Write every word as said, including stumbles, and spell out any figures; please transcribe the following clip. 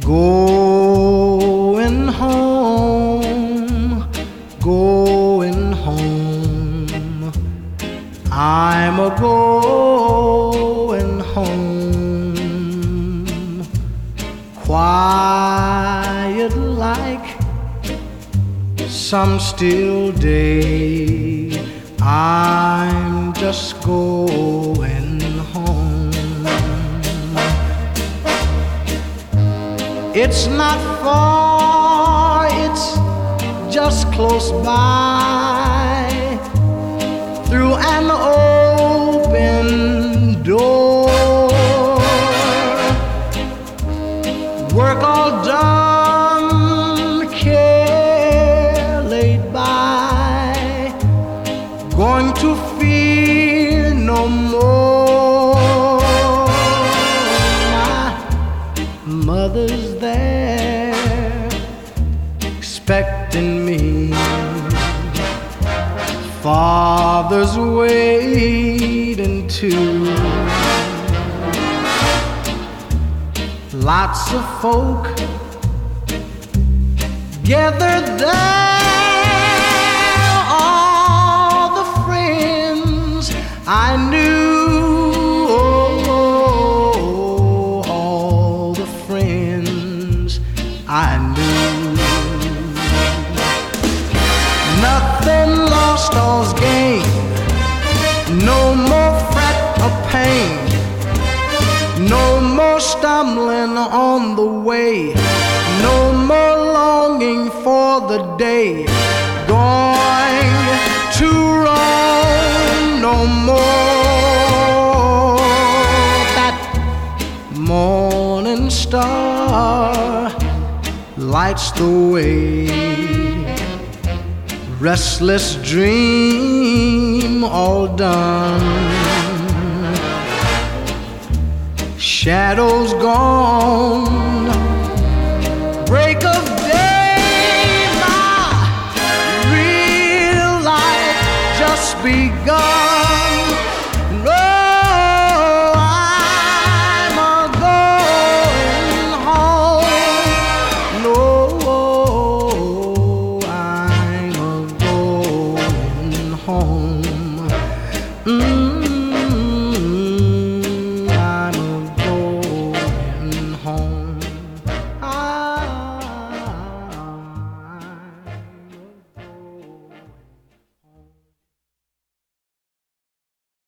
Going home, going home, I'm a going home. Quiet like some still day, I'm just going home. It's not far, it's just close by, through an open door. Work all done, care laid by, going to fear no more. My mother's there expecting me, father's waiting too. Lots of folk gathered there, all the friends I knew. Oh, all the friends I knew. Nothing lost, all's gained. No more fret or pain, no more stumbling on the way, no more longing for the day, going to roam no more. That morning star lights the way, restless dream all done, shadows gone,